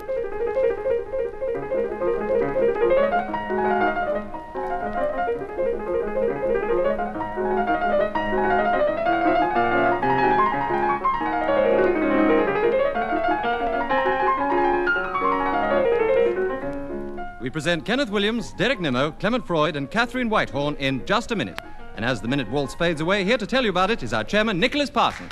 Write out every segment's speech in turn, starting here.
We present Kenneth Williams, Derek Nimmo, Clement Freud, and Catherine Whitehorn in Just a Minute. And as the minute waltz fades away, here to tell you about it is our chairman, Nicholas Parsons.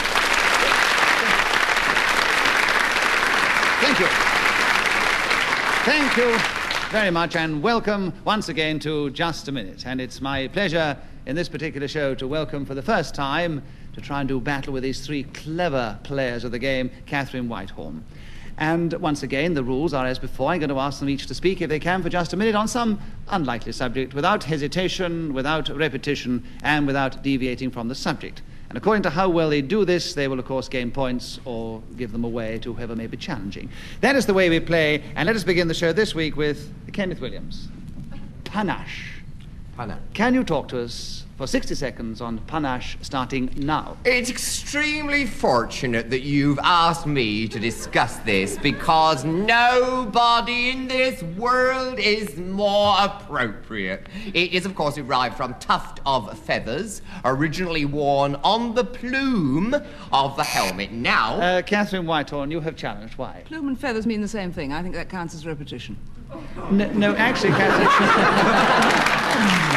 Thank you. Thank you very much, and welcome once again to Just a Minute. And it's my pleasure in this particular show to welcome for the first time to try and do battle with these three clever players of the game, Catherine Whitehorn. And once again, the rules are as before. I'm going to ask them each to speak, if they can, for just a minute on some unlikely subject, without hesitation, without repetition, and without deviating from the subject. And according to how well they do this, they will, of course, gain points or give them away to whoever may be challenging. That is the way we play, and let us begin the show this week with Kenneth Williams. Panache. Panache. Can you talk to us for 60 seconds on panache starting now? It's extremely fortunate that you've asked me to discuss this because nobody in this world is more appropriate. It is, of course, derived from tuft of feathers, originally worn on the plume of the helmet. Now... Catherine Whitehorn, you have challenged. Why? Plume and feathers mean the same thing. I think that counts as repetition. No, actually, Catherine...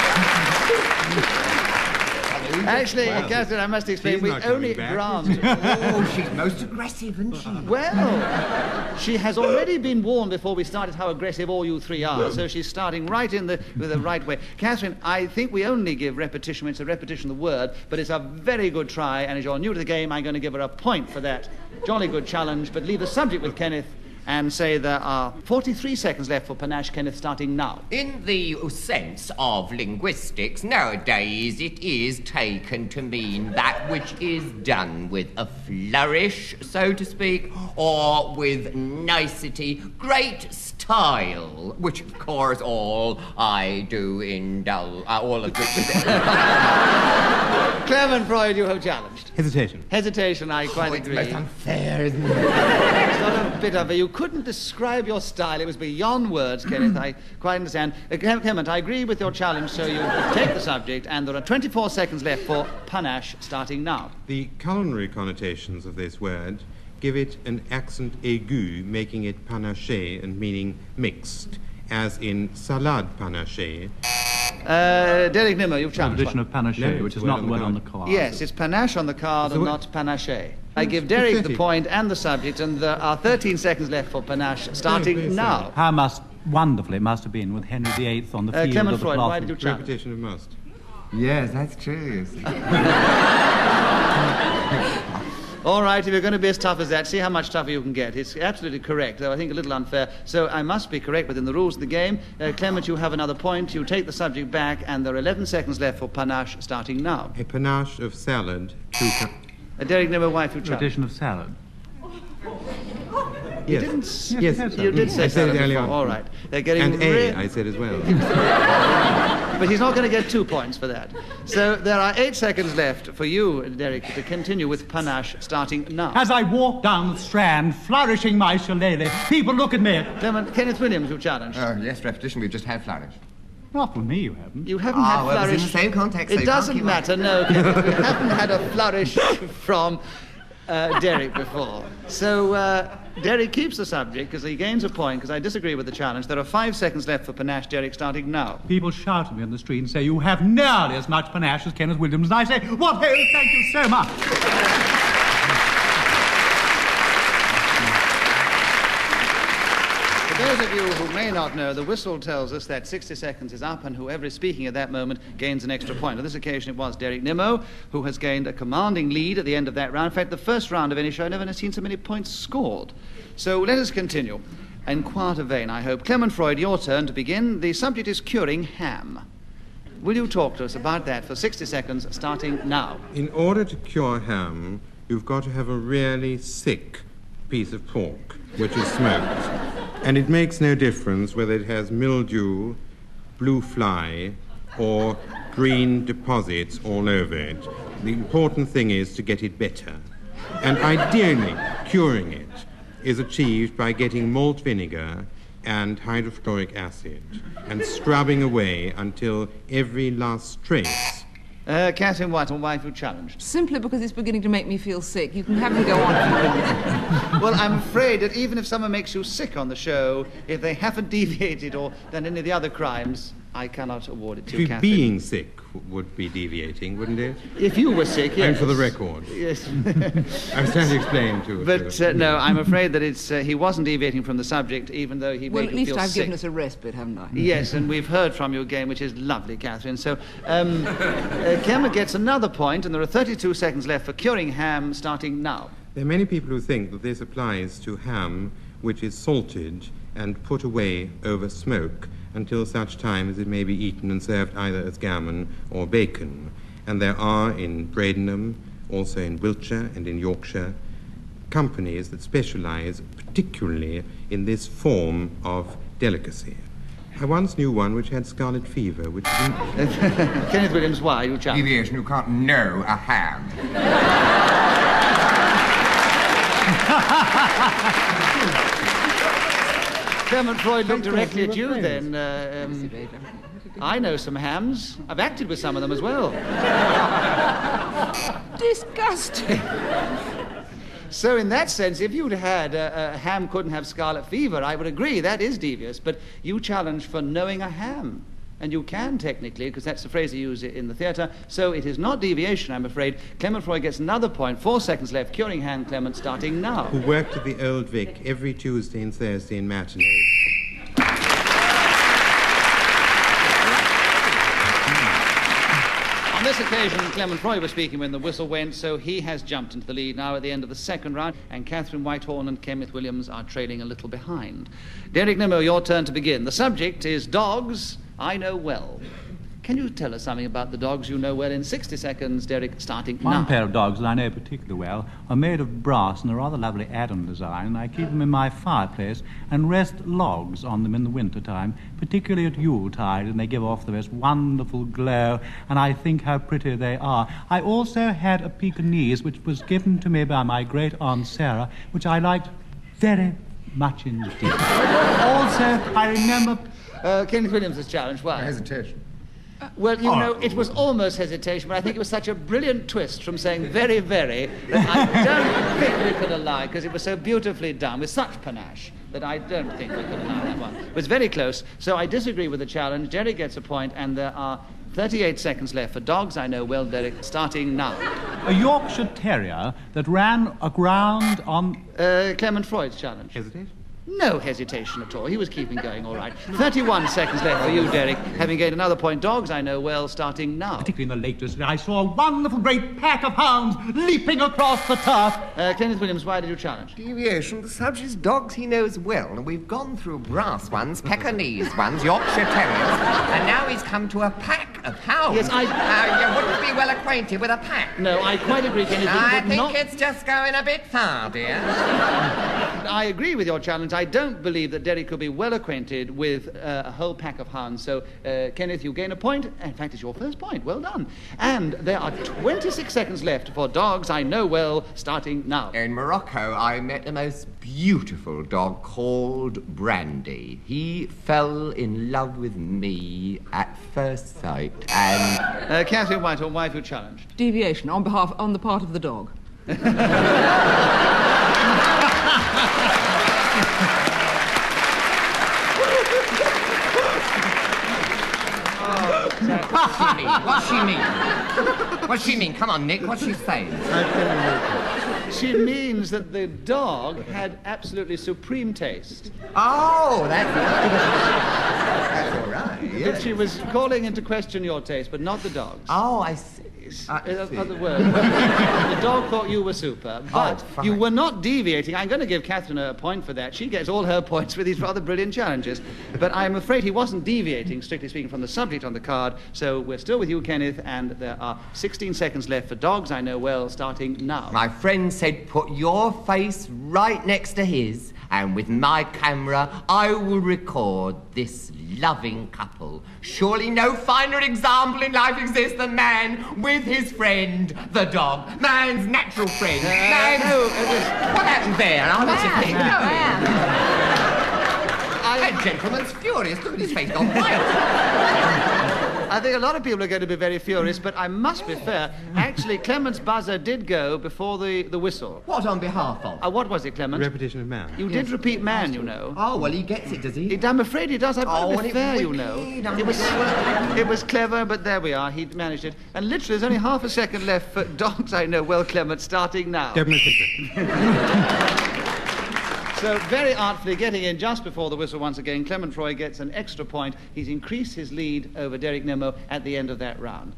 Actually, Catherine, I must explain, we only grant... Oh, she's most aggressive, isn't she? Well, she has already been warned before we started how aggressive all you three are, so she's starting right with the right way. Catherine, I think we only give repetition when it's a repetition of the word, but it's a very good try, and as you're new to the game, I'm going to give her a point for that jolly good challenge, but leave the subject with Kenneth and say there are 43 seconds left for panache, Kenneth, starting now. In the sense of linguistics, nowadays it is taken to mean that which is done with a flourish, so to speak, or with nicety, great style, which, of course, all I do indulge, all of which... Clement Freud, you have challenged. Hesitation. Hesitation, I quite agree. It's most unfair, isn't it? It's not a bit of it. You couldn't describe your style. It was beyond words, Kenneth. I quite understand. Clement, I agree with your challenge, so you take the subject, and there are 24 seconds left for panache, starting now. The culinary connotations of this word give it an accent aigu, making it panaché and meaning mixed, as in salade panaché. Derek Nimmo, you've challenged. Tradition of panaché, which is not the word on the card. Yes, it's panache on the card and not panaché. I give Derek the point and the subject, and there are 13 seconds left for panache, starting now. How wonderful it must have been with Henry VIII on the field Clement of the Freud, cloth. why did you challenge? Repetition of must. Yes, that's true, you see. All right, if you're going to be as tough as that, see how much tougher you can get. It's absolutely correct, though I think a little unfair. So I must be correct within the rules of the game. Clement, you have another point. You take the subject back, and there are 11 seconds left for panache, starting now. A panache of salad to... Derek Nimmo, why have you challenged? Tradition of salad. You Yes. didn't... Yes, You did say I said it salad earlier before. on. All right. They're getting And I said as well. But he's not going to get 2 points for that. So there are 8 seconds left for you, Derek, to continue with panache, starting now. As I walk down the Strand, flourishing my shillelagh, people look at me. Kenneth Williams, you challenged. Oh, yes, repetition, we've just had flourish. Not with me, you haven't. You haven't had well, it was flourish. in the same context, so It you can't doesn't keep matter, no. You haven't had a flourish from Derek before. So Derek keeps the subject because he gains a point because I disagree with the challenge. There are 5 seconds left for panache, Derek, starting now. People shout at me on the street and say, you have nearly as much panache as Kenneth Williams. And I say, what hell, thank you so much. For those of you who may not know, the whistle tells us that 60 seconds is up and whoever is speaking at that moment gains an extra point. On this occasion, it was Derek Nimmo who has gained a commanding lead at the end of that round. In fact, the first round of any show, I've never seen so many points scored. So let us continue. In quieter vein, I hope. Clement Freud, your turn to begin. The subject is curing ham. Will you talk to us about that for 60 seconds, starting now? In order to cure ham, you've got to have a really thick piece of pork, which is smoked. And it makes no difference whether it has mildew, blue fly, or green deposits all over it. The important thing is to get it better. And ideally, curing it is achieved by getting malt vinegar and hydrochloric acid and scrubbing away until every last trace. Catherine Whitehorn, why have you challenged? Simply because it's beginning to make me feel sick. You can have me go on. Well, I'm afraid that even if someone makes you sick on the show, if they haven't deviated or done any of the other crimes, I cannot award it to you, If Catherine. being sick would be deviating, wouldn't it? If you were sick, yes. And for the record. Yes. I was trying to explain to But no, I'm afraid that he wasn't deviating from the subject, even though he Well, made at you least feel I've sick. given us a respite, haven't I? Yes, and we've heard from you again, which is lovely, Catherine. So, Clement gets another point, and there are 32 seconds left for curing ham, starting now. There are many people who think that this applies to ham which is salted and put away over smoke until such time as it may be eaten and served either as gammon or bacon. And there are in Bradenham, also in Wiltshire and in Yorkshire, companies that specialize particularly in this form of delicacy. I once knew one which had scarlet fever, which... Kenneth Williams, why you challenge? Deviation, you can't know a ham. Clement Freud looked directly at you then. I know some hams. I've acted with some of them as well. Disgusting. So in that sense, if you'd had a ham couldn't have scarlet fever, I would agree, that is devious. But you challenge for knowing a ham. And you can, technically, because that's the phrase they use in the theatre. So it is not deviation, I'm afraid. Clement Freud gets another point. 4 seconds left. Curing hand, Clement, starting now. Who worked at the Old Vic every Tuesday and Thursday in matinees. On this occasion, Clement Freud was speaking when the whistle went, so he has jumped into the lead now at the end of the second round, and Catherine Whitehorn and Kenneth Williams are trailing a little behind. Derek Nimmo, your turn to begin. The subject is dogs I know well. Can you tell us something about the dogs you know well in 60 seconds, Derek, starting now? One pair of dogs that I know particularly well are made of brass and a rather lovely Adam design, and I keep them in my fireplace and rest logs on them in the winter time, particularly at Yuletide, and they give off the most wonderful glow, and I think how pretty they are. I also had a Pekingese, which was given to me by my great aunt Sarah, which I liked very much indeed. Also, I remember... Kenneth Williams' challenge, why? Hesitation. Well, you know, it was almost hesitation, but I think it was such a brilliant twist from saying very, very that I don't think we could allow, because it was so beautifully done, with such panache, that I don't think we could allow that one. It was very close, so I disagree with the challenge. Derek gets a point, and there are 38 seconds left for dogs I know well, Derek, starting now. A Yorkshire Terrier that ran aground on... Clement Freud's challenge. Hesitate? No hesitation at all. He was keeping going all right. 31 seconds left for you, Derek, having gained another point. Dogs I know well, starting now. Particularly in the latest, I saw a wonderful great pack of hounds leaping across the turf. Kenneth Williams, why did you challenge? Deviation, the subject is dogs he knows well, and we've gone through brass ones, Pekingese ones, Yorkshire Terriers, and now he's come to a pack of hounds. Yes, You wouldn't be well acquainted with a pack. No, I quite agree, Kenneth. I but think not... it's just going a bit far, dear. I agree with your challenge. I don't believe that Derek could be well acquainted with a whole pack of hounds. So, Kenneth, you gain a point. In fact, it's your first point. Well done. And there are 26 seconds left for dogs I know well, starting now. In Morocco, I met a most beautiful dog called Brandy. He fell in love with me at first sight, and... Catherine Whitehorn, why have you challenged? Deviation on the part of the dog. What's she mean? What's she mean? Come on, Nick, what's she saying? She means that the dog had absolutely supreme taste. Oh, that's all right. That she was calling into question your taste, but not the dog's. Oh, I see. In other words, the dog thought you were super, but fine. you were not deviating. I'm going to give Catherine a point for that. She gets all her points for these rather brilliant challenges. But I'm afraid he wasn't deviating, strictly speaking, from the subject on the card. So we're still with you, Kenneth, and there are 16 seconds left for dogs I know well, starting now. My friend said put your face right next to his and with my camera I will record this loving couple. Surely no finer example in life exists than man with his friend, the dog. Man's natural friend. What happened there? I must have taken That gentleman's furious. Look at his face, gone wild. I think a lot of people are going to be very furious, but I must be fair. Actually, Clement's buzzer did go before the whistle. What on behalf of? What was it, Clement? Repetition of man. You did repeat man, you know. Oh, well, he gets it, does he? I'm afraid he does. I've got to be fair, you know. Wicked. It was clever, but there we are. He managed it. And literally, there's only half a second left for dogs I know well, Clement, starting now. So, very artfully getting in just before the whistle once again, Clement Freud gets an extra point. He's increased his lead over Derek Nimmo at the end of that round.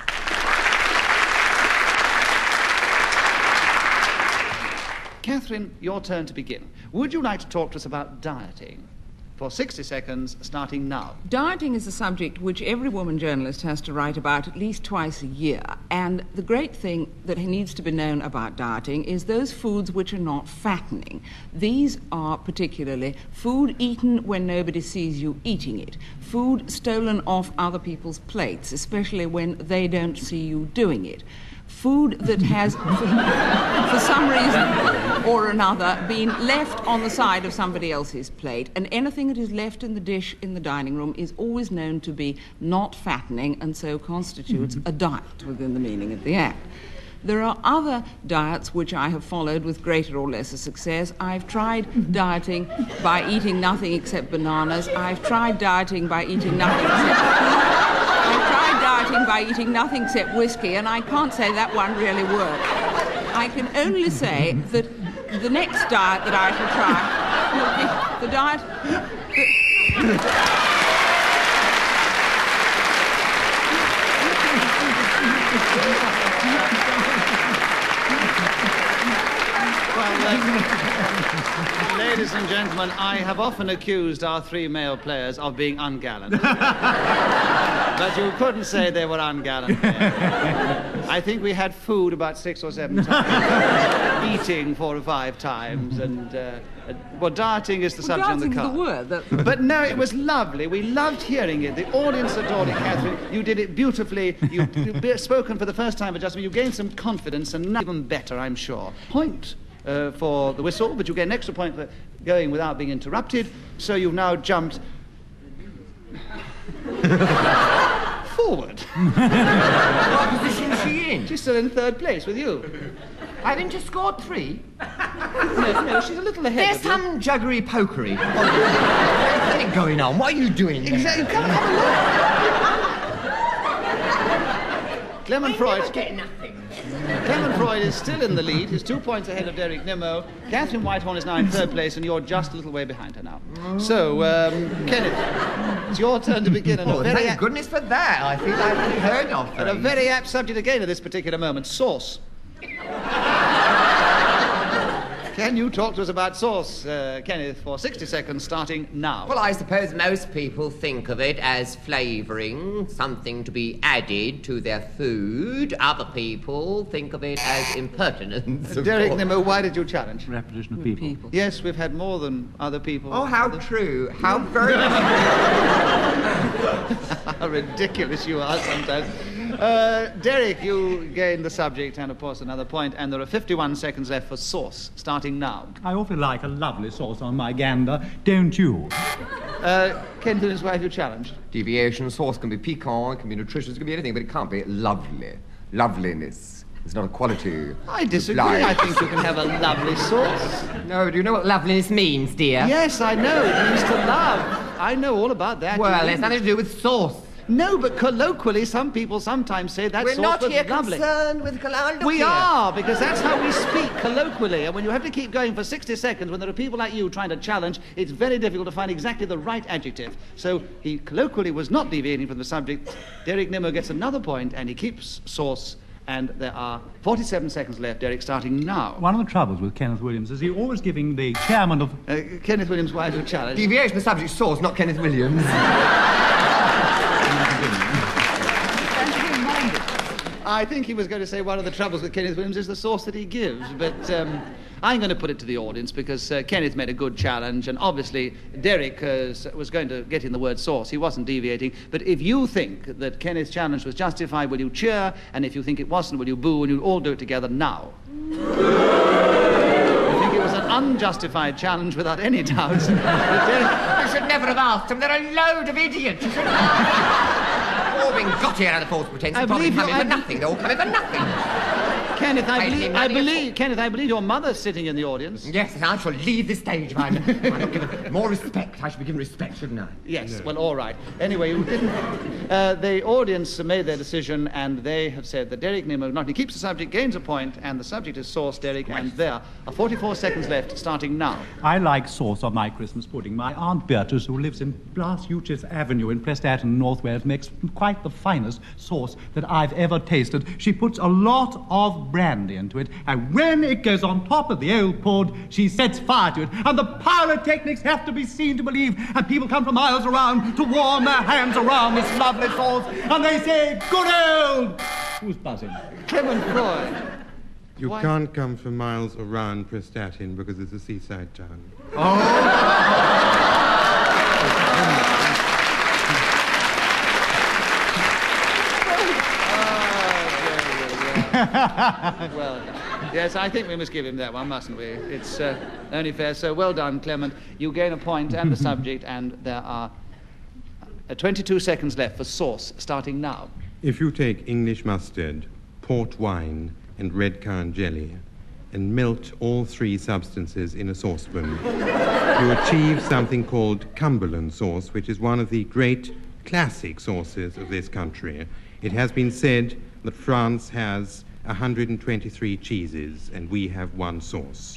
Catherine, your turn to begin. Would you like to talk to us about dieting? For 60 seconds, starting now. Dieting is a subject which every woman journalist has to write about at least twice a year. And the great thing that needs to be known about dieting is those foods which are not fattening. These are particularly food eaten when nobody sees you eating it, food stolen off other people's plates, especially when they don't see you doing it, food that has, for some reason or another, been left on the side of somebody else's plate, and anything that is left in the dish in the dining room is always known to be not fattening and so constitutes a diet within the meaning of the act. There are other diets which I have followed with greater or lesser success. I've tried dieting by eating nothing except bananas. I've tried dieting by eating nothing except whiskey, and I can't say that one really worked. I can only say that the next diet that I shall try will be the diet... Ladies and gentlemen, I have often accused our three male players of being ungallant. But you couldn't say they were ungallant. I think we had food about 6 or 7 times, eating 4 or 5 times, and dieting is the subject on the card. The word. But no, it was lovely. We loved hearing it. The audience adored it, Catherine. You did it beautifully. You've spoken for the first time, adjustment. You gained some confidence, and even better, I'm sure. Point for the whistle, but you get an extra point for going without being interrupted. So you've now jumped forward. What position is she in? She's still in 3rd place with you. Haven't you scored 3? No, she's a little ahead There's of you. some juggery pokery. There's something going on. What are you doing there? Exactly. Come and have a look. Clement Freud. Get nothing. Clement Freud is still in the lead. He's 2 points ahead of Derek Nimmo. Catherine Whitehorn is now in 3rd place, and you're just a little way behind her now. So, Kenneth, it's your turn to begin. And Thank goodness for that. I feel I've really heard of her. And a very apt subject again at this particular moment, sauce. Can you talk to us about sauce, Kenneth, for 60 seconds, starting now? Well, I suppose most people think of it as flavouring, something to be added to their food. Other people think of it as impertinence. Derek Nimmo, why did you challenge? Repetition of people. Yes, we've had more than other people. Oh, how true. How very... How ridiculous you are sometimes. Derek, you gained the subject and, of course, another point, and there are 51 seconds left for sauce, starting now. I awfully like a lovely sauce on my gander, don't you? Ken Williams, why have you challenged? Deviation sauce can be piquant, it can be nutritious, it can be anything, but it can't be lovely. Loveliness is not a quality. I disagree. Life. I think you can have a lovely sauce. No, do you know what loveliness means, dear? Yes, I know. It means to love. I know all about that. Well, it's nothing to do with sauce. No, but colloquially, some people sometimes say that We're sauce not was here lovely. concerned with We are, because that's how we speak colloquially. And when you have to keep going for 60 seconds, when there are people like you trying to challenge, it's very difficult to find exactly the right adjective. So he colloquially was not deviating from the subject. Derek Nimmo gets another point, and he keeps sauce. And there are 47 seconds left, Derek, starting now. One of the troubles with Kenneth Williams is he's always giving the chairman of... Kenneth Williams, why do you challenge? Deviation, the subject sauce, not Kenneth Williams. I think he was going to say one of the troubles with Kenneth Williams is the sauce that he gives, but I'm going to put it to the audience because Kenneth made a good challenge, and obviously Derek was going to get in the word sauce. He wasn't deviating. But if you think that Kenneth's challenge was justified, will you cheer? And if you think it wasn't, will you boo? And you'll all do it together now. I think it was an unjustified challenge without any doubts. You should never have asked them. They're a load of idiots. You shouldn't have all been got here out of false pretense. They're coming for nothing. They're all coming for nothing. Kenneth, I believe your mother's sitting in the audience. Yes, and I shall leave the stage. I'm not given more respect. I should be given respect, shouldn't I? Yes, well, all right. Anyway, you didn't. The audience made their decision, and they have said that Derek Nimmo not only keeps the subject, gains a point, and the subject is sauce, Derek, and there are 44 seconds left, starting now. I like sauce on my Christmas pudding. My Aunt Beatrice, who lives in Blas Eustace Avenue in Prestatyn, North Wales, makes quite the finest sauce that I've ever tasted. She puts a lot of brandy into it, and when it goes on top of the old pud, she sets fire to it, and the pyrotechnics have to be seen to believe, and people come from miles around to warm their hands around this lovely sauce, and they say, good old... Who's buzzing? Clement Freud. You can't come from miles around Prestatyn because it's a seaside town. Well done. Yes, I think we must give him that one, mustn't we? It's only fair. So well done, Clement. You gain a point and the subject, and there are 22 seconds left for sauce, starting now. If you take English mustard, port wine, and red currant jelly, and melt all three substances in a saucepan, you achieve something called Cumberland sauce, which is one of the great classic sauces of this country. It has been said that France has 123 cheeses, and we have one sauce.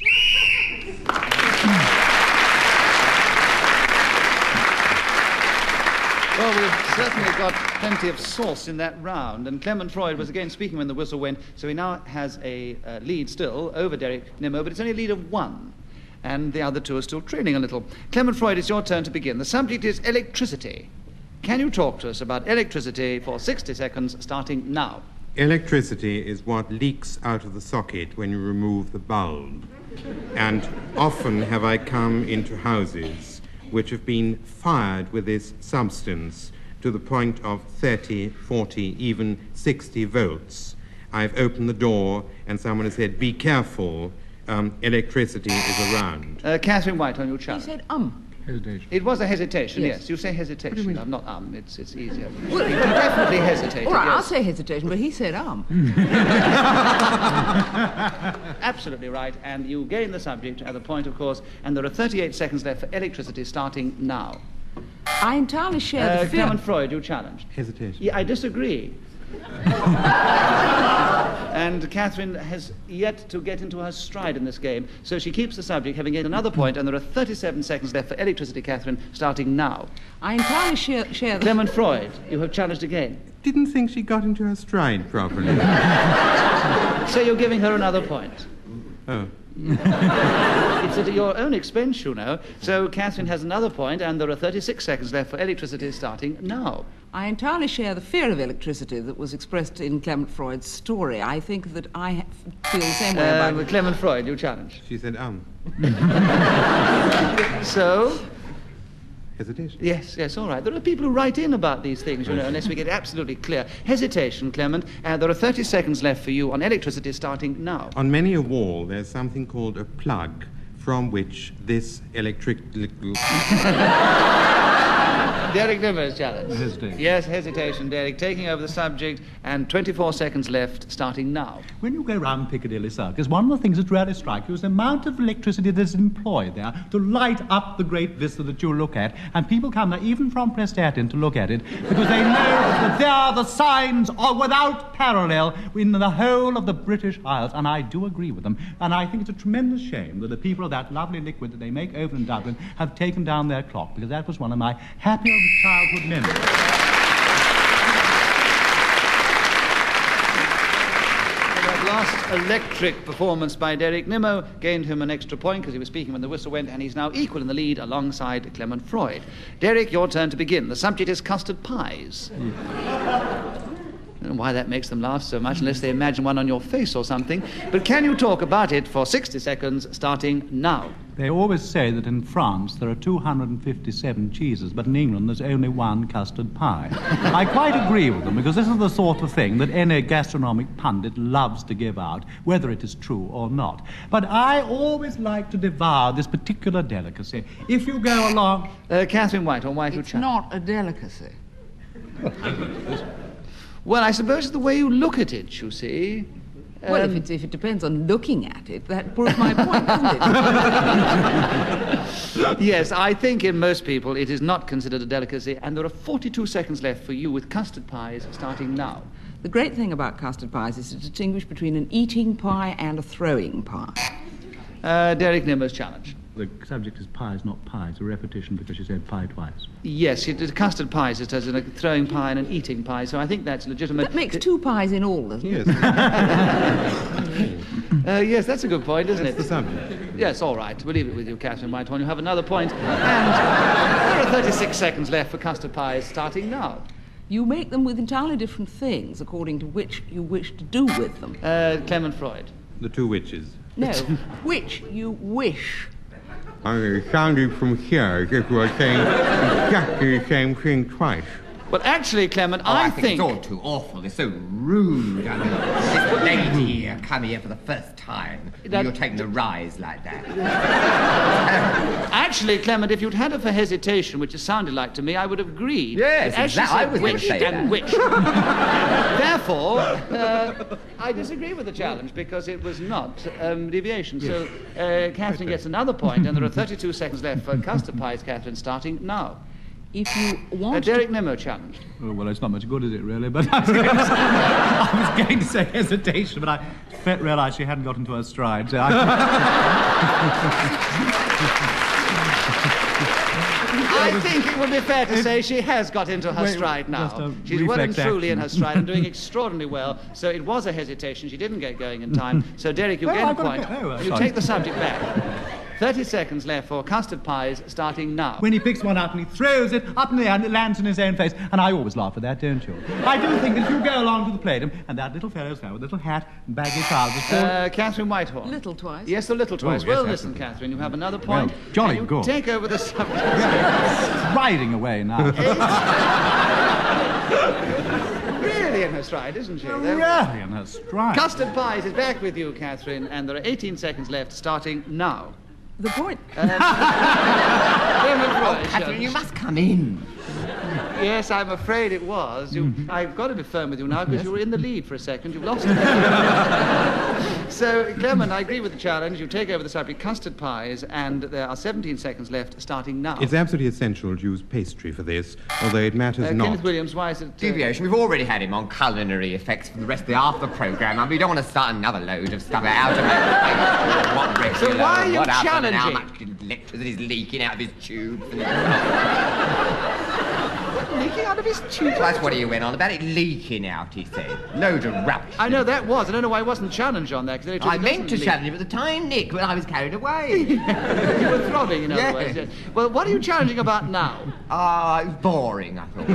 Well, we've certainly got plenty of sauce in that round, and Clement Freud was again speaking when the whistle went, so he now has a lead still over Derek Nimmo, but it's only a lead of one, and the other two are still trailing a little. Clement Freud, it's your turn to begin. The subject is electricity. Can you talk to us about electricity for 60 seconds, starting now? Electricity is what leaks out of the socket when you remove the bulb. And often have I come into houses which have been fired with this substance to the point of 30, 40, even 60 volts. I've opened the door and someone has said, be careful, electricity is around. Catherine White, on your challenge. He said, Hesitation. It was a hesitation, yes. You say hesitation. What do you mean? Not it's easier. He definitely hesitated. All right, yes. I'll say hesitation, but he said Absolutely right, and you gain the subject at the point, of course, and there are 38 seconds left for electricity, starting now. I entirely share the fear. Clement Freud, you challenged. Hesitation. Yeah, I disagree. And Catherine has yet to get into her stride in this game, so she keeps the subject, having gained another point, and there are 37 seconds left for electricity, Catherine, starting now. I entirely share the... Clement Freud, you have challenged again. Didn't think she got into her stride properly. So you're giving her another point. Oh. It's at your own expense, you know. So Catherine has another point, and there are 36 seconds left for electricity, starting now. I entirely share the fear of electricity that was expressed in Clement Freud's story. I think that I feel the same way about it. Clement Freud, you challenge. She said, So? Hesitation. Yes, all right. There are people who write in about these things, you know, unless we get absolutely clear. Hesitation, Clement. There are 30 seconds left for you on electricity, starting now. On many a wall, there's something called a plug from which this electric... Derek Nimmo's challenge. Hesitation. Yes, hesitation, Derek, taking over the subject, and 24 seconds left, starting now. When you go round Piccadilly Circus, one of the things that really strikes you is the amount of electricity that is employed there to light up the great vista that you look at. And people come there, even from Prestatyn, to look at it, because they know that there the signs are without parallel in the whole of the British Isles. And I do agree with them. And I think it's a tremendous shame that the people of that lovely liquid that they make over in Dublin have taken down their clock, because that was one of my happier childhood memories. That last electric performance by Derek Nimmo gained him an extra point because he was speaking when the whistle went, and he's now equal in the lead alongside Clement Freud. Derek, your turn to begin. The subject is custard pies. don't know why that makes them laugh so much, unless they imagine one on your face or something. But can you talk about it for 60 seconds, starting now? They always say that in France there are 257 cheeses, but in England there's only one custard pie. I quite agree with them, because this is the sort of thing that any gastronomic pundit loves to give out, whether it is true or not. But I always like to devour this particular delicacy. If you go along... Catherine Whitehorn, why do you It's not a delicacy. Well, I suppose it's the way you look at it, you see. Well, if it depends on looking at it, that proves my point, doesn't it? Yes, I think in most people it is not considered a delicacy, and there are 42 seconds left for you with custard pies starting now. The great thing about custard pies is to distinguish between an eating pie and a throwing pie. Derek Nimmo's challenge. The subject is pies, not pies. A repetition because you said pie twice. Yes, it is custard pies. It has a throwing pie and an eating pie, so I think that's legitimate. That makes 2 pies in all, doesn't it? Yes. Yes, that's a good point, isn't That's the it? subject. Yes, all right. We'll leave it with you, Catherine Whitehorn. You have another point. And there are 36 seconds left for custard pies starting now. You make them with entirely different things according to which you wish to do with them. Clement Freud. The two witches. No, which you wish. I sounded from here as if you were saying exactly the same thing twice. Well, actually, Clement, Oh, I think... it's all too awful. It's so rude. I mean, this lady coming here for the first time. That- You're taking the rise like that. Actually, Clement, if you'd had it for hesitation, which it sounded like to me, I would have agreed. Yes, But as she exactly. I said was gonna wished say and that. wished. Therefore, I disagree with the challenge because it was not deviation. So Catherine gets another point, and there are 32 seconds left for custard pies, Catherine, starting now. If you want Derek Nimmo challenge. Oh, well, it's not much good, is it, really? But I was going to say hesitation, but I realised she hadn't got into her stride. So I think it would be fair to say she has got into her stride just now. a She's well and reflex truly in action. her stride and doing extraordinarily well. So it was a hesitation. She didn't get going in time. So, Derek, you Well, get a I've got a point. bit- oh, You sorry. take the subject back. 30 seconds left for custard pies starting now. when he picks one up and he throws it up in the air and it lands in his own face. And I always laugh at that, don't you? I do think that if you go along to the playroom and that little fellow's there with a little hat and baggy trousers... Catherine Whitehorn. little twice. Yes, the little twice. yes, Well, absolutely. listen, Catherine, you have another point. Well, jolly and you good. take over the subject. riding away now. Really in her stride, isn't she? There we go. Really in her stride. Custard pies is back with you, Catherine, and there are 18 seconds left starting now. The point. Catherine, you must come in. Yes, I'm afraid it was. I've got to be firm with you now because you were in the lead for a second. You've lost it. So, Clement, I agree with the challenge. You take over the subject, custard pies, and there are 17 seconds left starting now. It's absolutely essential to use pastry for this, although it matters not. Kenneth Williams, why is it... Deviation. We've already had him on culinary effects for the rest of the after programme, and we don't want to start another load of stuff out of it. What regular, why are you what up, and how challenging? much electricity is leaking out of his tubes. leaking out of his tube? That's what he went on about, it leaking out, he said. Load of rubbish. I know that was. I don't know why I wasn't challenged on that. I meant to challenge him at the time, Nick, but I was carried away. You were throbbing, in other Yes. words. Yes. Well, what are you challenging about now? It was boring, I thought.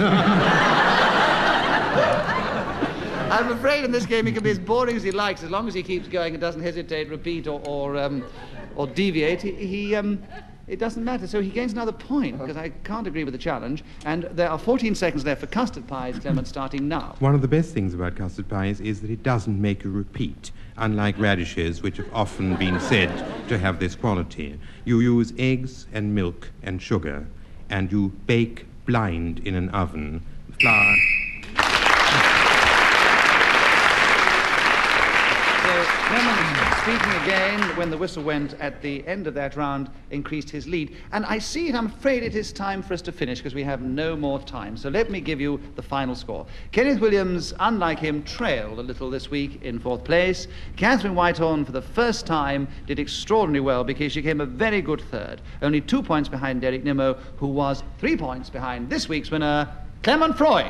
I'm afraid in this game he can be as boring as he likes, as long as he keeps going and doesn't hesitate, repeat, or deviate. It doesn't matter. So he gains another point because I can't agree with the challenge. And there are 14 seconds left for custard pies, Clement, starting now. One of the best things about custard pies is that it doesn't make you repeat, unlike radishes, which have often been said to have this quality. You use eggs and milk and sugar, and you bake blind in an oven. Flour. Clement, speaking again, when the whistle went at the end of that round, increased his lead. And I see it, I'm afraid it is time for us to finish because we have no more time. So let me give you the final score. Kenneth Williams, unlike him, trailed a little this week in fourth place. Catherine Whitehorn, for the first time, did extraordinarily well because she came a very good third. Only 2 points behind Derek Nimmo, who was 3 points behind this week's winner, Clement Freud.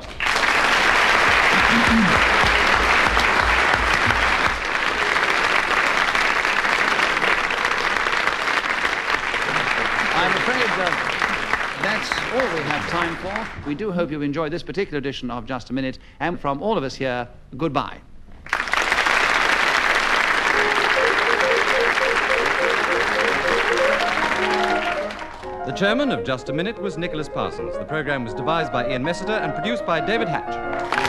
I'm afraid That's all we have time for. We do hope you've enjoyed this particular edition of Just a Minute, and from all of us here, goodbye. The chairman of Just a Minute was Nicholas Parsons. The program was devised by Ian Messiter and produced by David Hatch.